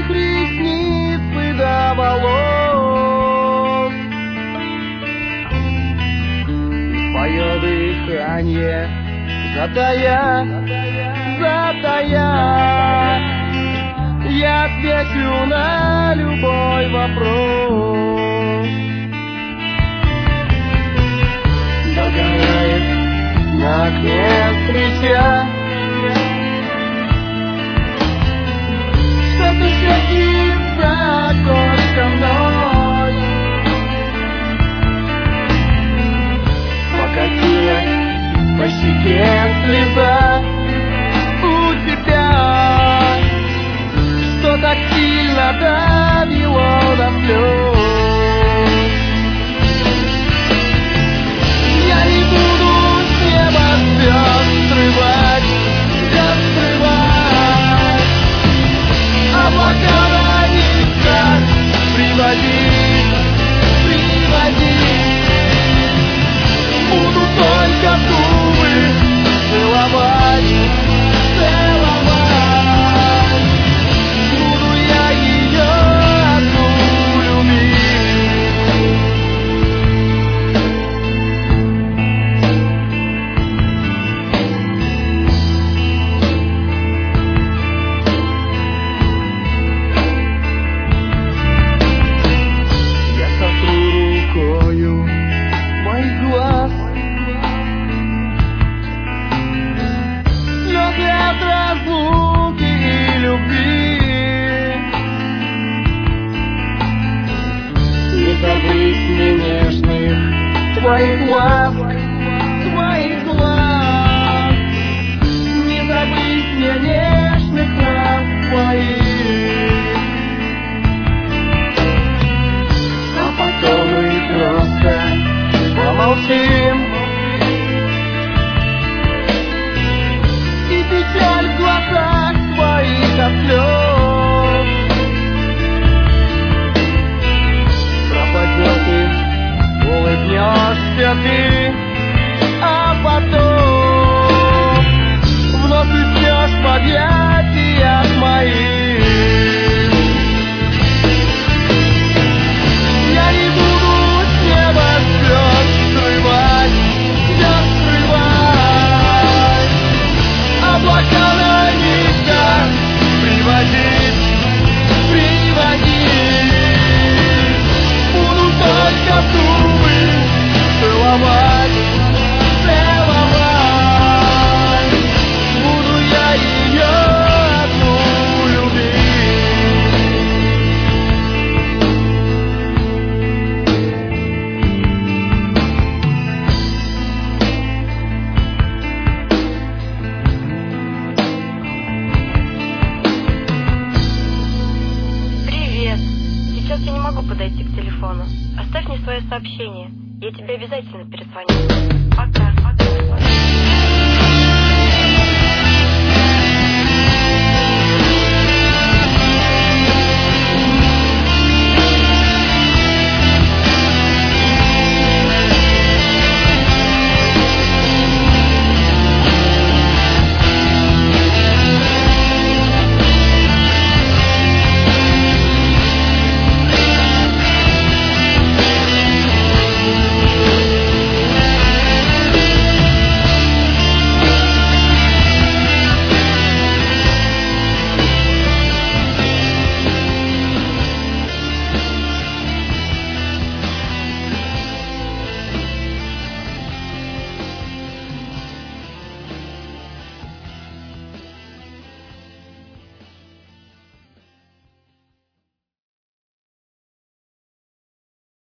твоих ресниц и до волос. Твое дыхание затая, я отвечу на любой вопрос. Догорает на окне свеча, что-то шепчет за окошком мной. Покатилась по щеке слеза у тебя, что так сильно довело до слез. Я не буду с неба звезд срывать, облака на небесах приводить. Буду только губы целовать. Буду я ее одну любить. Я сотру рукою моих глаз слезы от разлуки и любви. Не забыть мне нежных твоих ласк, не забыть мне нежных ласк твоих. А потом мы просто помолчим, и печаль в глазах твоих от слез пропадет, и улыбнешься ты, а потом вновь уснешь в объятиях моих. Я не буду с неба звезд срывать, облака на небесах приводить. Буду только губы целовать. Буду я ее одну любить. Привет. Сейчас я не могу подойти к телефону. Оставь мне свое сообщение. Я тебе обязательно перезвоню. Пока.